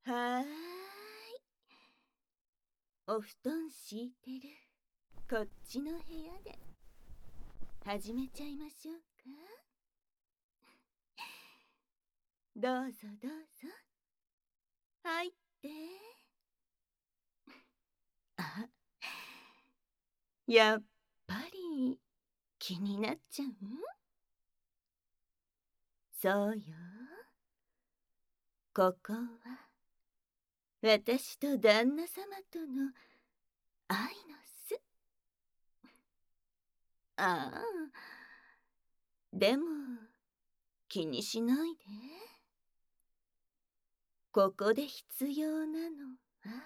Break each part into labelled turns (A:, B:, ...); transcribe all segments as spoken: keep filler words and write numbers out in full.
A: はーい。お布団敷いてるこっちの部屋で始めちゃいましょうか。どうぞどうぞ入って。あ、やっぱり気になっちゃう？そうよ。ここは私と旦那様との愛の巣。ああ、でも気にしないで。ここで必要なのは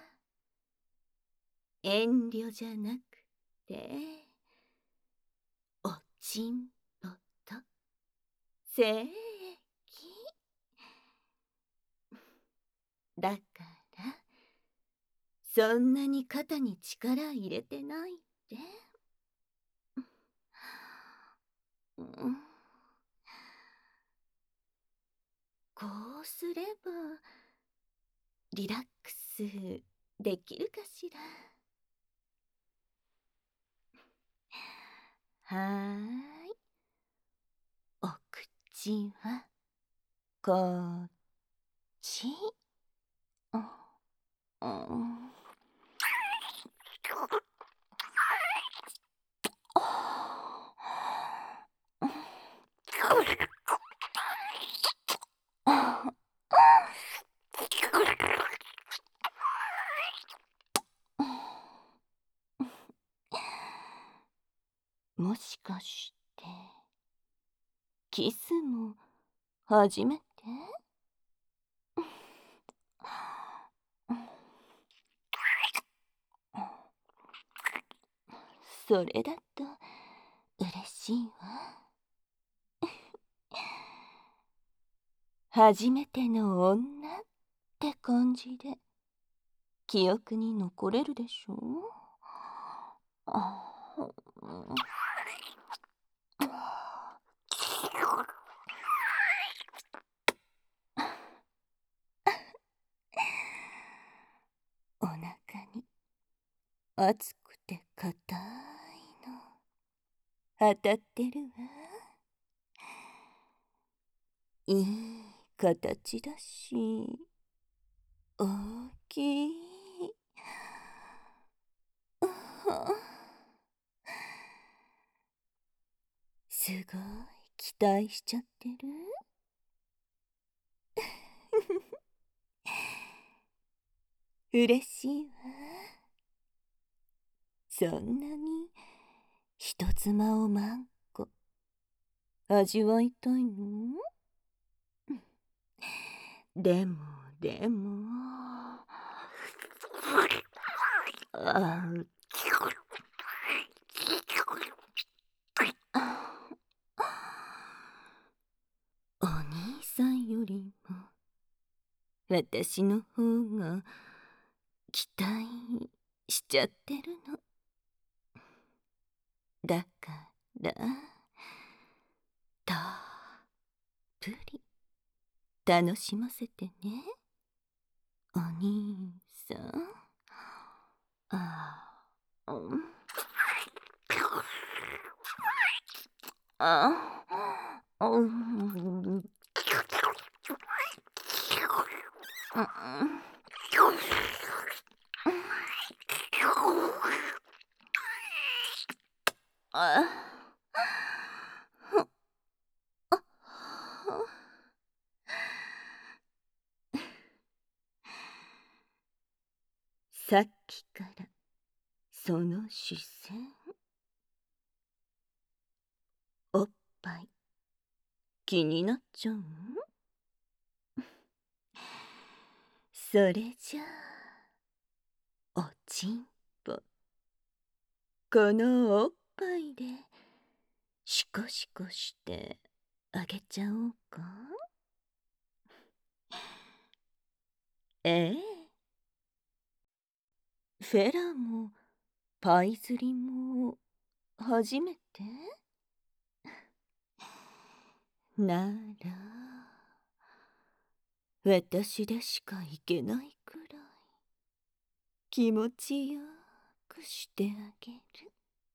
A: 遠慮じゃなくておちんぽと精液だから、そんなに肩に力入れてないで。うん、こうすればリラックスできるかしら。はーい。お口はこっち。うん、もしかしてキスも初めて？それだと嬉しいわ。初めての女って感じで記憶に残れるでしょ。あ、うん、お腹に熱くて硬いの当たってるわ。いい形だし大きい。すごい期待しちゃってる。嬉しいわ。そんなに人妻を万個味わいたいの？でもでもあお兄さんよりも私の方が期待しちゃってるの。だからたっぷり楽しませてね、お兄さん。ああ、うん、ああ、うん、あ、さっきからその視線。おっぱい気になっちゃう？それじゃあおちんぽこのおっぱいでシコシコしてあげちゃおうか。ええ、フェラもパイ釣りも初めてなら私でしか行けないくらい気持ちよくしてあげる。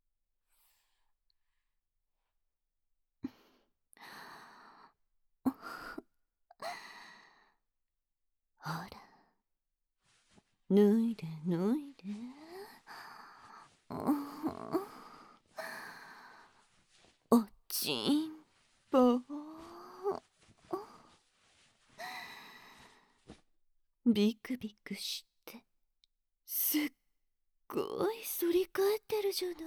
A: ほら、脱いで脱いで。おちんぽ。ビクビクしてすっごい反り返ってるじゃない。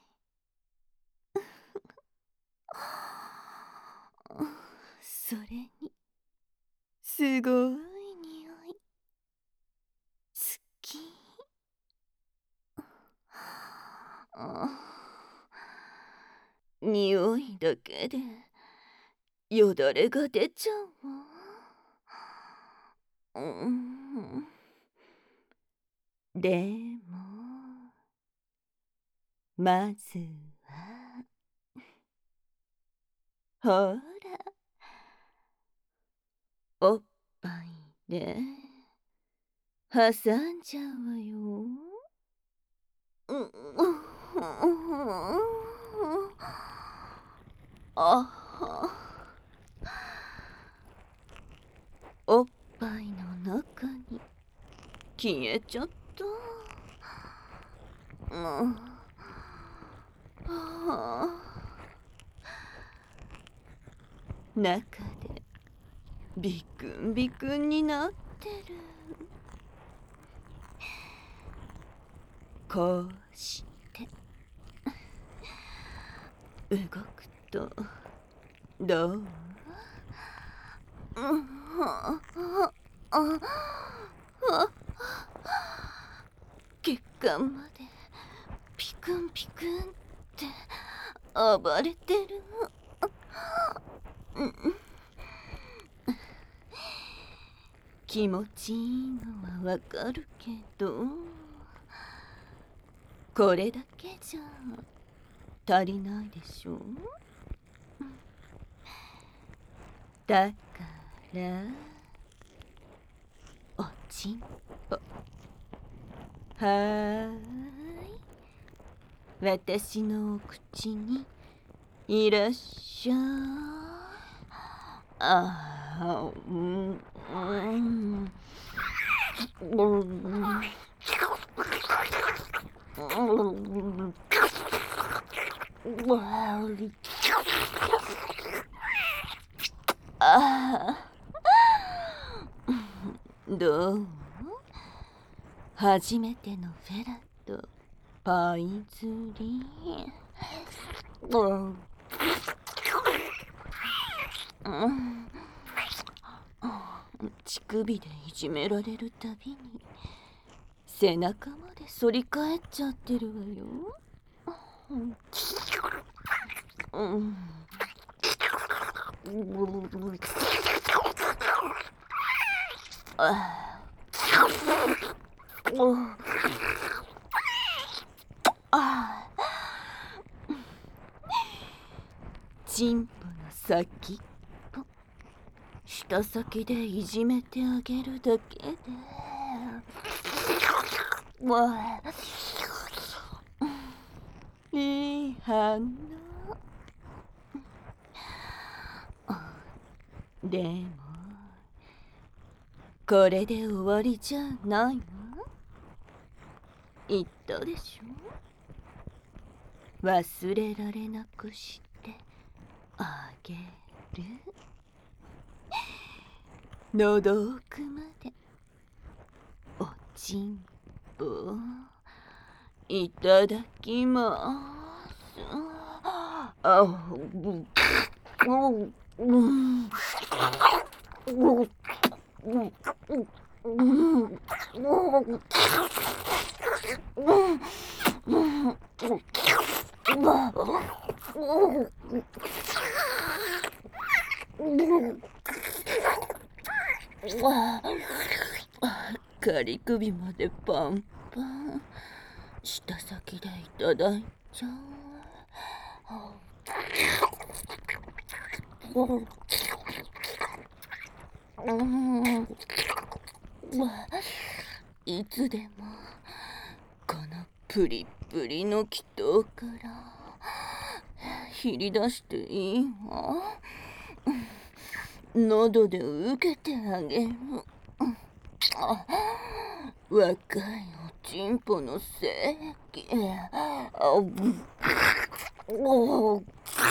A: それにすごい匂い。好き。匂いだけでよだれが出ちゃうわ。うん、でもまずはほら、おっぱいで挟んじゃうわよ。あおっぱいの中に消えちゃった。うん、はあ、中でビクンビクンになってる。こうして動くとどう？血管までピクンピクンって暴れてる。気持ちいいのはわかるけど、これだけじゃ足りないでしょ。だからおちんぽ。はーい、私のお口にいらっしゃい。ああ、うん、うん。ああ、どう？初めてのフェラとパイ釣り。うん乳首でいじめられるたびに背中まで反り返っちゃってるわよ。うん、ああ、チンポの先っぽ舌先でいじめてあげるだけでわあ、いい反応。でもこれで終わりじゃないわ。言ったでしょ、忘れられなくしてあげる。喉奥までおちんぽいただきます。あうううん仮首までパンパン。舌先でいただいちゃう。 うん、いつでもこのプリプリの祈祷からひり出していいわ。喉で受けてあげる。あ、若いおちんぽのせいき。あ、お、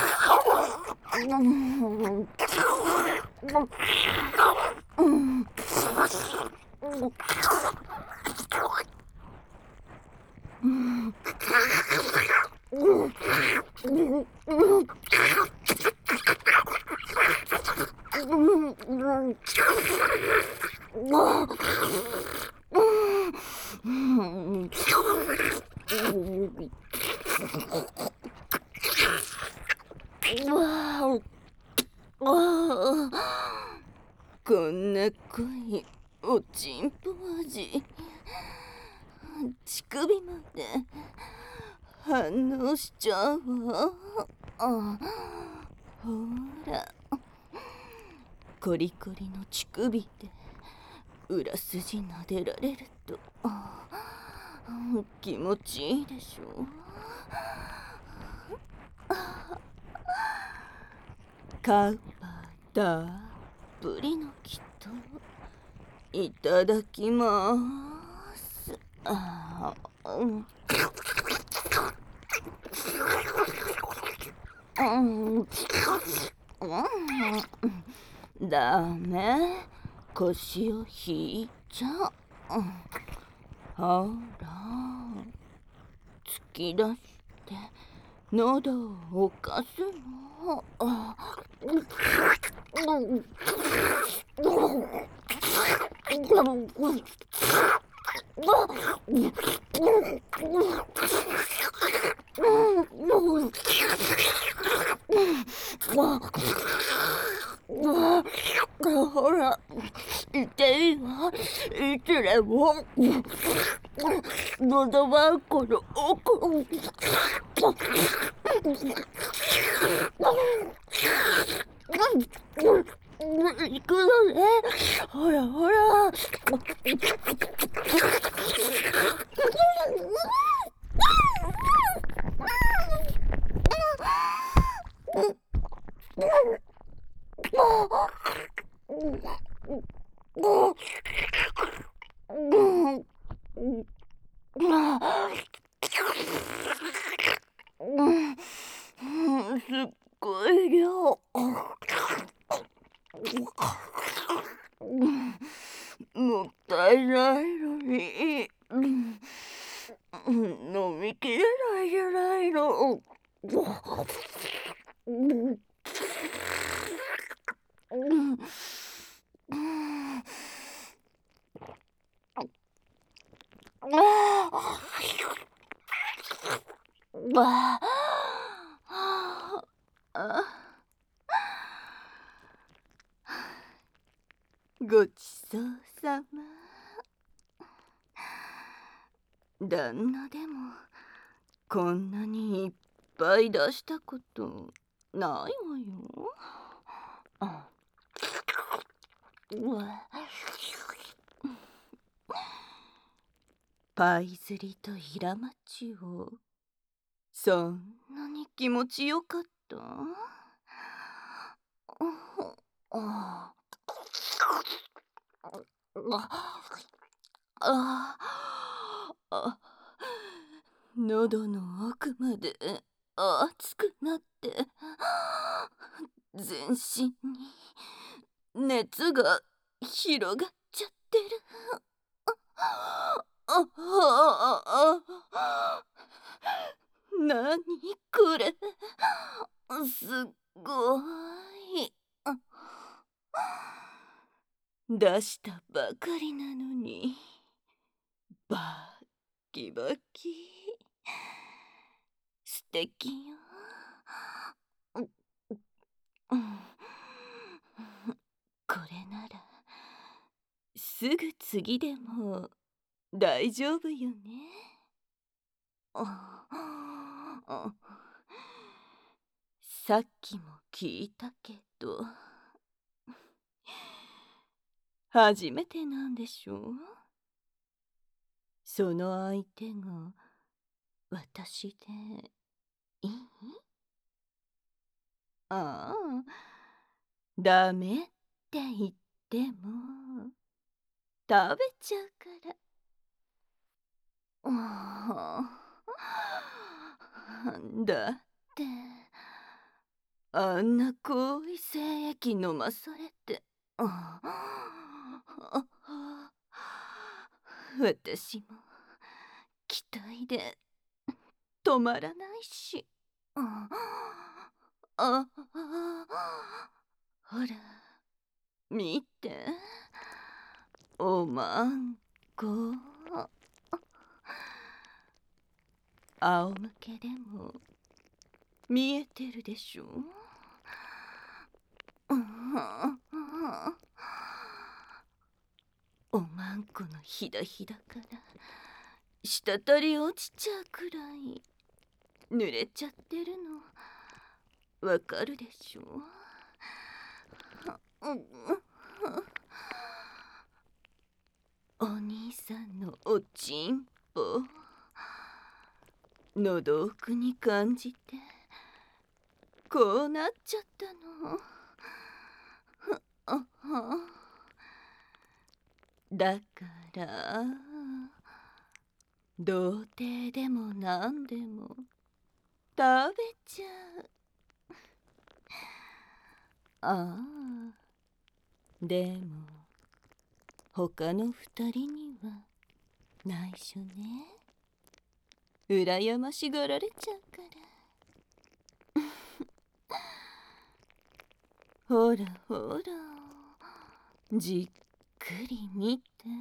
A: こんな濃いおちんぽ味、乳首まで反応しちゃうわ。あ、ほら、コリコリの乳首で裏筋撫でられると気持ちいいでしょ。カッパたっぷりの祈祷いただきます。あ、うん、うん、ダメ、腰を引いちゃう。ほら、突き出して喉を犯すの。ほら、痛いわ。いつでも喉ばこの奥。行くのね。ほらほら。すっごい量。もったいないのに飲みきれないじゃないの。ごちそうさま。旦那でもこんなにいっぱい出したことないわよ。あ、うわ、パイズリとイラマチをそんなに気持ちよかった？あああ、喉の奥まで熱くなって全身に熱が広がっちゃってる。あああ、なにこれ、すっごい。出したばかりなのにバキバキ、素敵よ。これならすぐ次でも大丈夫よね。さっきも聞いたけど初めてなんでしょう。その相手が私でいい？ああ、ダメって言っても食べちゃうから。ああ、だってあんな濃い精液飲まされて、ああ私も期待で止まらないし。ああほら見て、おまんこ。仰向けでも見えてるでしょ。おまんこのひだひだから滴り落ちちゃうくらい濡れちゃってるのわかるでしょ。お兄さんのおちんぽ喉奥に感じてこうなっちゃったの。だから童貞でもなんでも食べちゃう。ああ、でも他の二人には内緒ね。羨ましがられちゃうから。ほらほら、じっくり見て。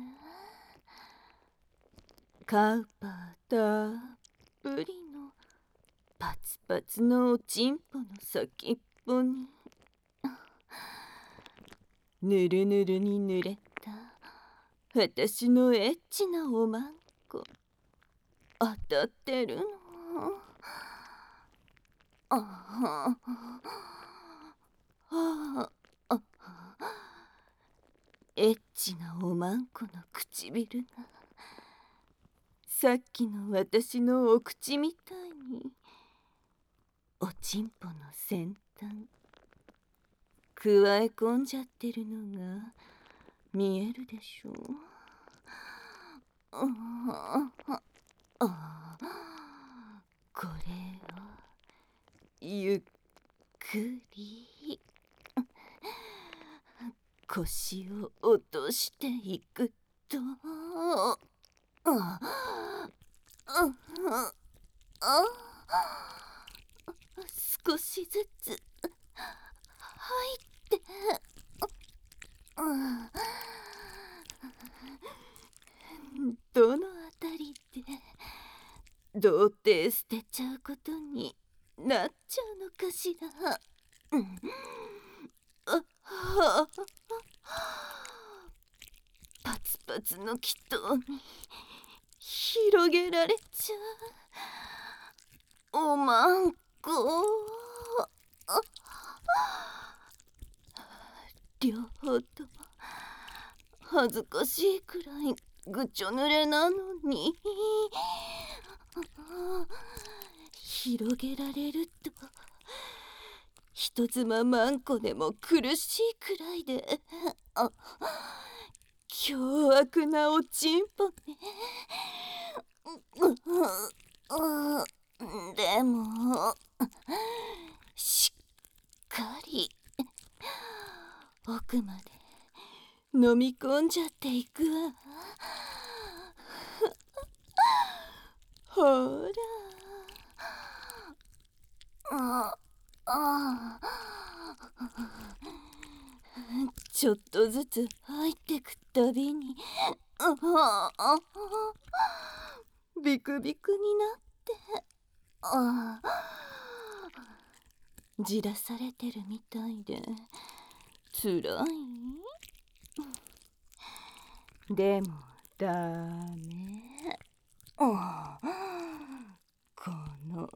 A: カウパーたっぷりのパツパツのおちんぽの先っぽにぬるぬるに濡れた私のエッチなおまんこ当たってるの。あはああエッチなおまんこの唇がさっきの私のお口みたいにおちんぽの先端くわえ込んじゃってるのが見えるでしょ。ああ、これをゆっくり腰を落としていくと、あああ少しずつ入ってどのあたりで童貞捨てちゃうことになっちゃうのかしら。パツパツの祈祷に広げられちゃうおまんこ。両方とも恥ずかしいくらいぐちょ濡れなのに広げられると人妻まんこでも苦しいくらいであ凶悪なおちんぽね。でもしっかり奥まで飲み込んじゃっていくわ。ほらああちょっとずつ入ってくたびにああビクビクになってあじらされてるみたいでつらい。でもダメ。この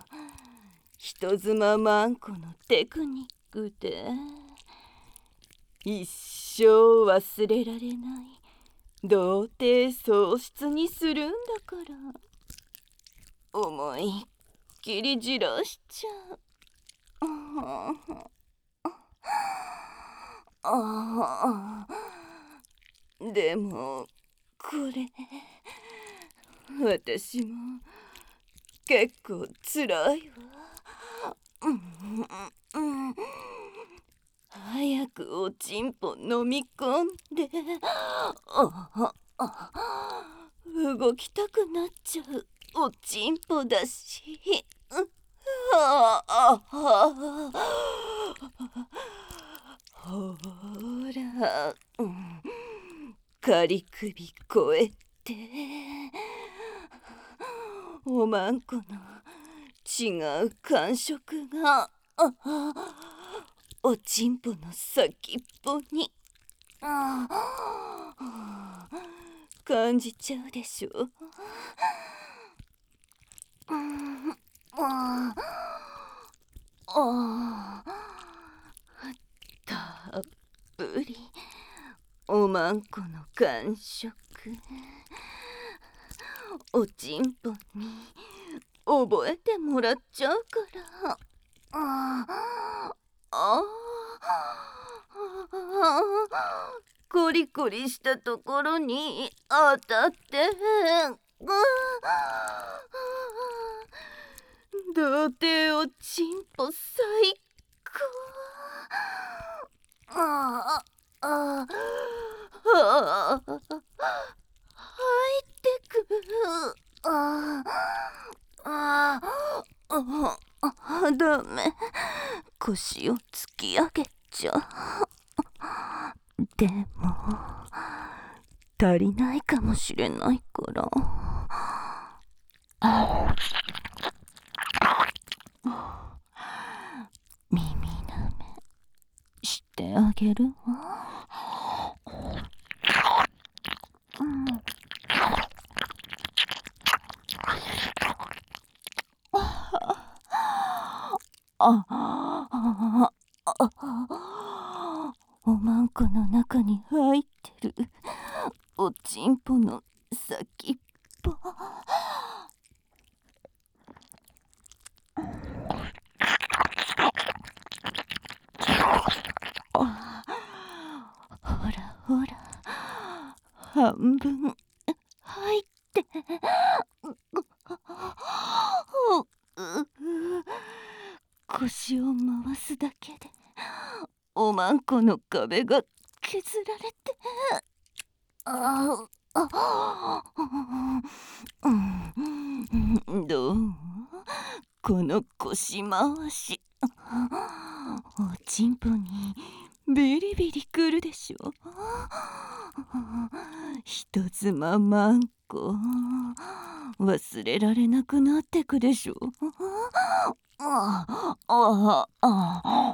A: 人妻まんこのテクニックで一生忘れられない童貞喪失にするんだから、思いっきりじらしちゃう。ああ、でもこれ私も結構つらいわ。うんうん、早くおちんぽ飲み込んで、ああ、動きたくなっちゃうおちんぽだし、あああ、ほら、うん、仮首越えて、おまんこの違う感触がおちんぽの先っぽに感じちゃうでしょ。たっぷりおまんこの感触、おちんぽに覚えてもらっちゃうから。ああ、コリコリしたところに当たって、童貞おちんぽ最高。ああああ、入ってくる。ああああ、ダメ、腰を突き上げちゃう。でも足りないかもしれないから、耳なめしてあげるわ。うん、あああ、おまんこの中に入ってるおちんぽの先っぽ。ほらほら、半分入って腰を回すだけでおまんこの壁が削られて、ああ、うん、どう？この腰回し、おちんぽにビリビリくるでしょ。人妻マンコ忘れられなくなってくでしょ。ああああ、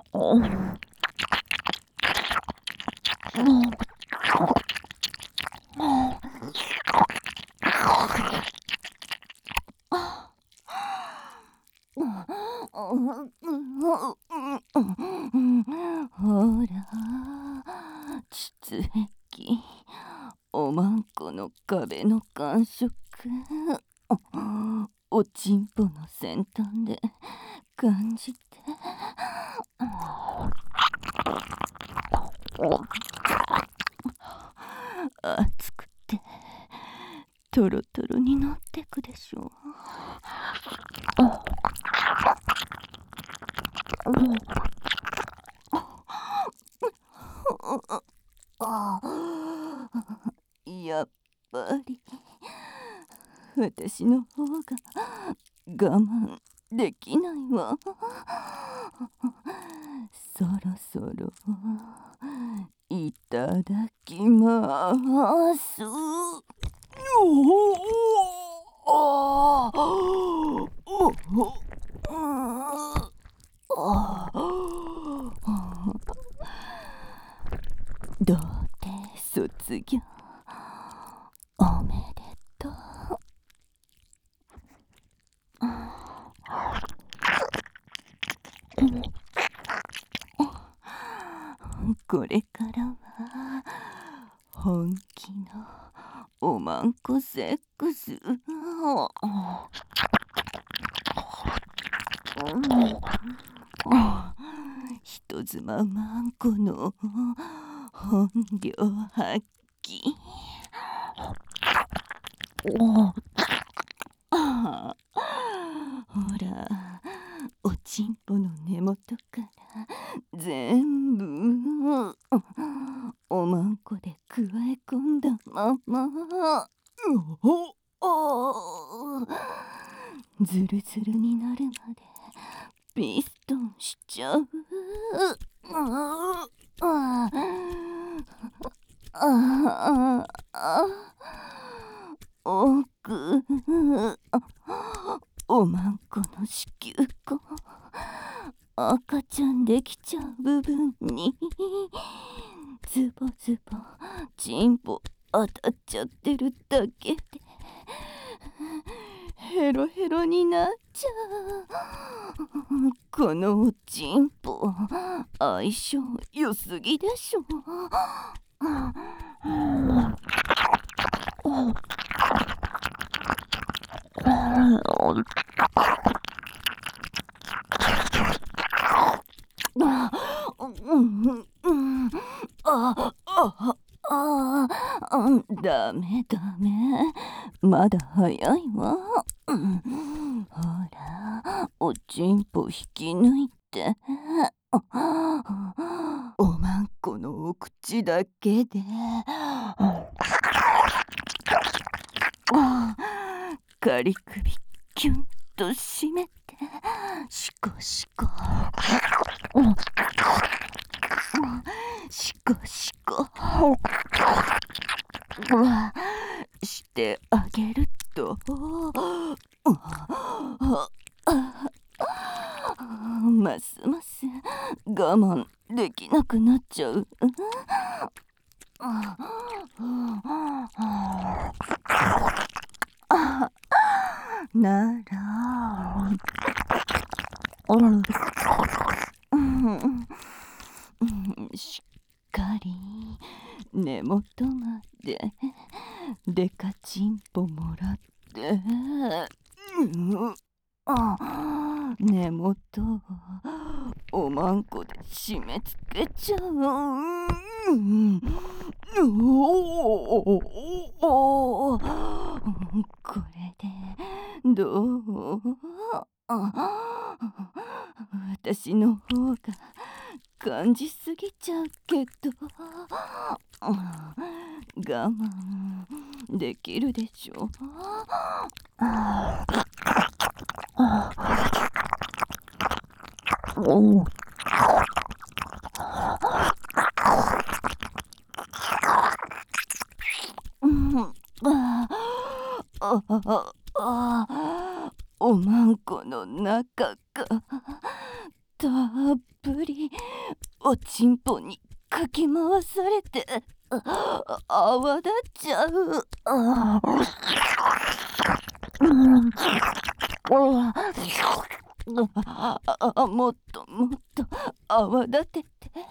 A: ほら、膣壁、おまんこの壁の感触、おちんぽの先端で感じて、熱くてトロトロになってくでしょ。やっぱり私の方が我慢できないわ。そろそろいただきます。おお童貞卒業おめでとう。ここれからは本気のおまんこセックス人妻まんこの本領発揮。ほら、おちんぽの根元から全部おまんこでくわえ込んだままズルズルになるまでピストンしちゃう。奥おまんこの子宮口、赤ちゃんできちゃう部分にズボズボチンポ当たっちゃってるだけでヘロヘロになっちゃう。このおちんぽ相性良すぎでしょ。ダメダメ、まだ早いわ。ほら、おちんぽ引き抜いて。おまんこのお口だけで仮首キュンと締めてシコシコシコシコしてあげるとますます我慢できなくなっちゃう。ならしっかり根元までデカチンポもらって根元をおまんこで締め付けちゃう。これでどう？私の方が感じすぎちゃうけど我慢できるでしょ。おまんこの中がたっぷりおちんぽにかき回されて泡立っちゃう。もっともっと泡立てて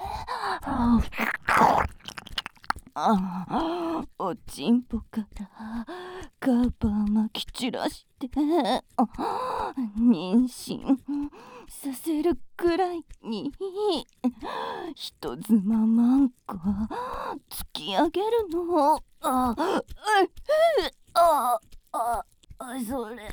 A: おちんぽからカバー巻き散らして妊娠させるくらいに人妻まんこ突き上げるの。ああああそれ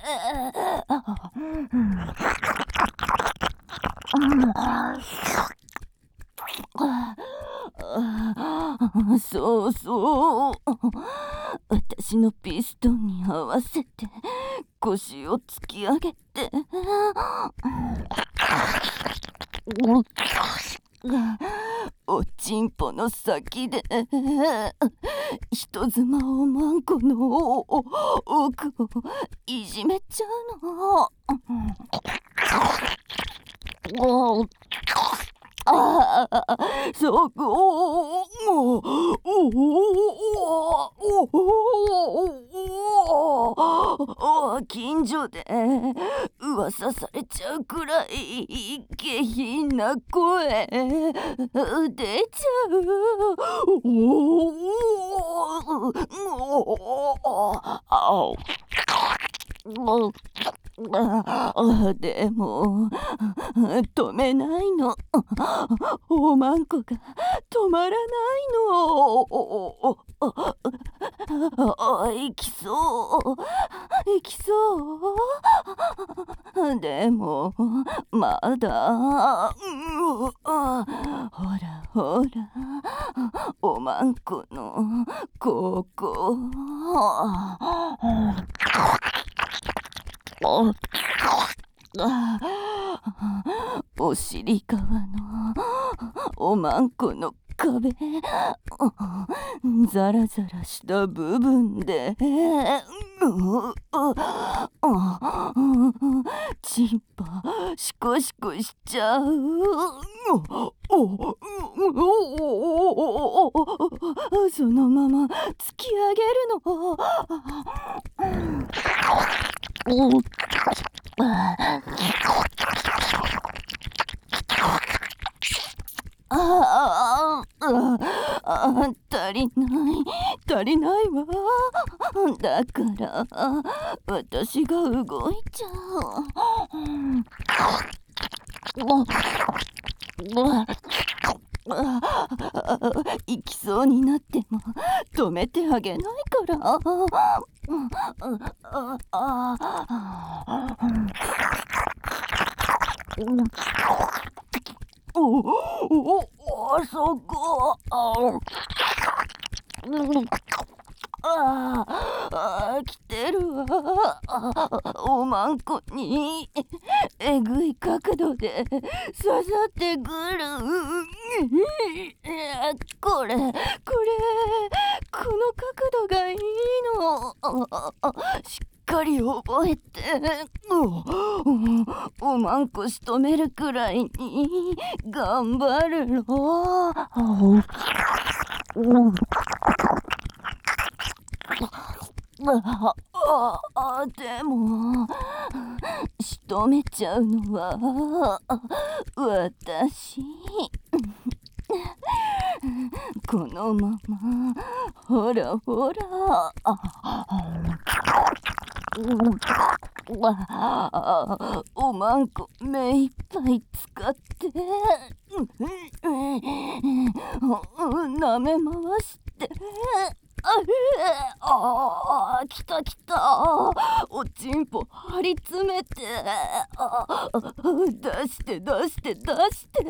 A: そうそう、私のピストンに合わせて腰を突き上げておちんぽの先で人妻おまんこの奥をいじめちゃうの。ああ、そこお近所で噂されちゃうくらい下品な声出ちゃう。おおおおあでも止めないの。おまんこが止まらないの。あ行きそう行きそう。でもまだ、うん、あほらほらおまんこのここ。お尻側のおまんこの壁、ザラザラした部分でチンパシコシコしちゃう。そのまま突き上げるの。あああ足りない足りないわ。だから私が動いちゃう。行きそうになっても止めてあげないから。おおおそこ。ああ来てるわ。おまんこにえぐい角度で刺さってくる。これこれこの角度がいいの。しっかり覚えて。おまんこ仕留めるくらいに頑張るの。あああでも仕留めちゃうのは私。このままほらほらおまんこ目いっぱい使ってなめ回してああ来た来た。おちんぽ張り詰めて出して出して出して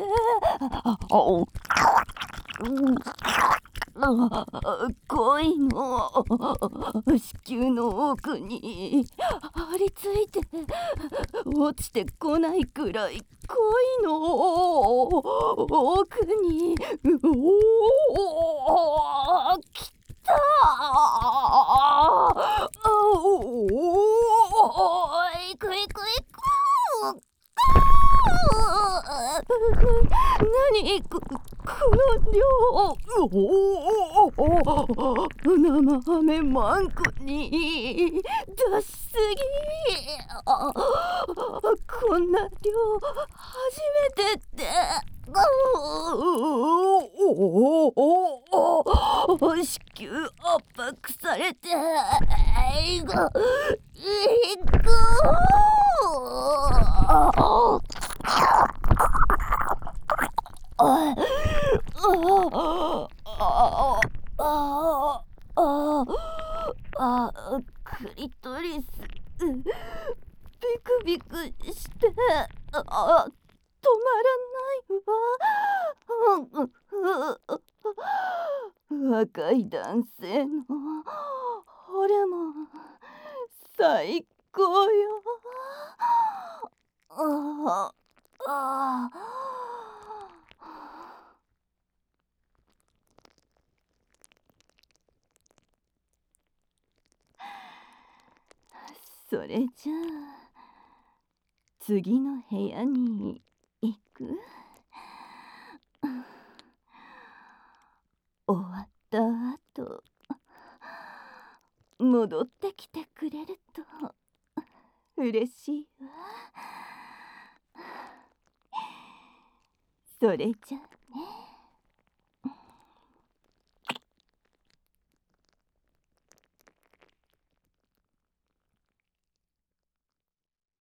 A: 恋の子宮の奥に張り付いて落ちてこないくらい恋の奥におー来たおーいくいくいく何この量。生ハメマンコに出しすぎ。こんな量初めてって。子宮圧迫されていくいく。ああクリトリスビクビクしてあ止まらないわ。若い男性のホルモン最高よ。ああそれじゃあ次の部屋に行く。終わった後戻ってきてくれると嬉しいわ。それじゃあね。